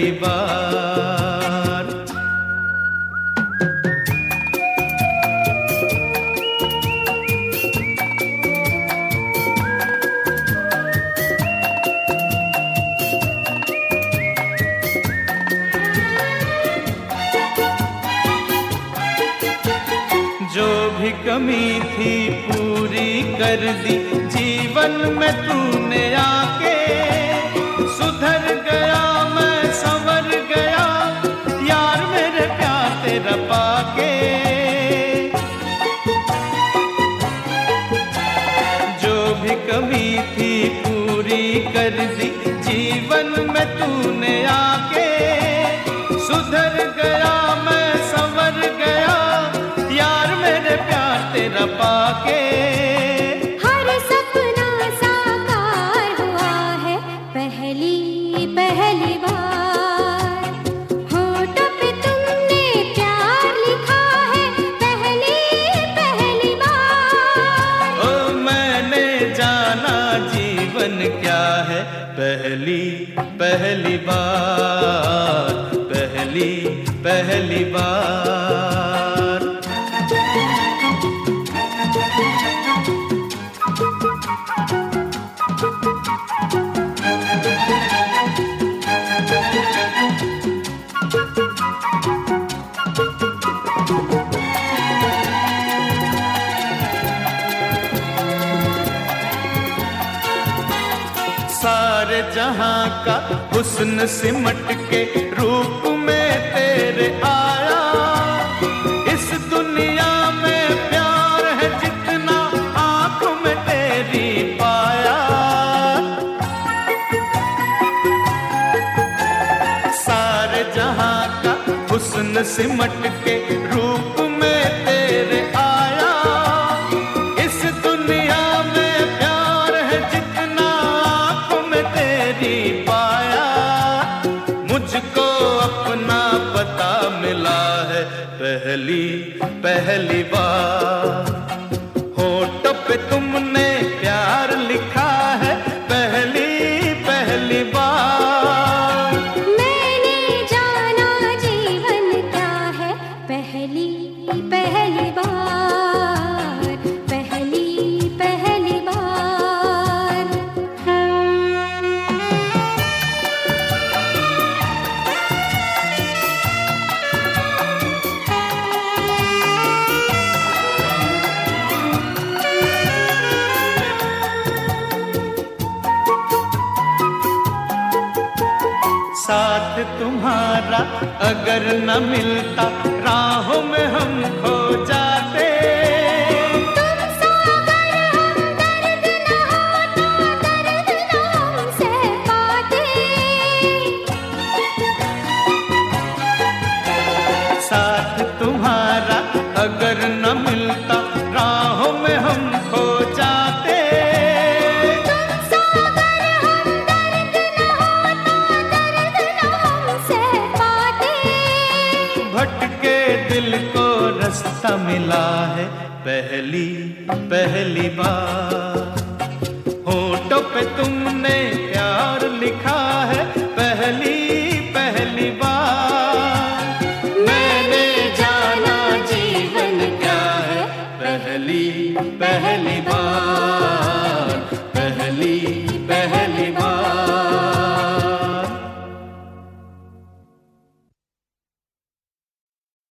पहली बार। जो भी कमी थी पूरी कर दी जीवन में तूने आके, सुधर गया मैं संवर गया यार मेरे प्यार तेरा पाके। जो भी कमी थी पूरी कर दी जीवन में तूने आके, सुधर गया मैं संवर गया यार मेरे प्यार तेरा पाके। हर सपना साकार हुआ है पहली पहली बार। होठों पे तुमने प्यार लिखा है पहली पहली बार। ओ मैंने जाना जीवन क्या है पहली पहली बार, पहली पहली बार। सारे जहां का हुस्न सिमट के रूप में तेरे आया। इस दुनिया में प्यार है जितना आंख में तेरी पाया। सारे जहां का हुस्न सिमट के रूप में तेरे आया। इस दुनिया में प्यार है जितना आंख में तेरी पाया। मुझको अपना पता मिला है पहली पहली बार। होठों पे तुमने प्यार लिखा है पहली पहली बार। मैंने जाना जीवन क्या है पहली पहली बार, पहली पहली बार। साथ तुम्हारा अगर न मिलता राहों में हम खो जाते। तुम सागर हम दर्द न होता दर्द न हम सह पाते। साथ तुम्हारा अगर न मिलता राहों में हम खो जाते। तुम सागर हम दर्द न होता दर्द न हम सह पाते। भटके दिल को रास्ता मिला है पहली पहली बार। होठों पे तुमने प्यार लिखा है पहली पहली बार। मैंने जाना जीवन क्या है पहली पहली बार।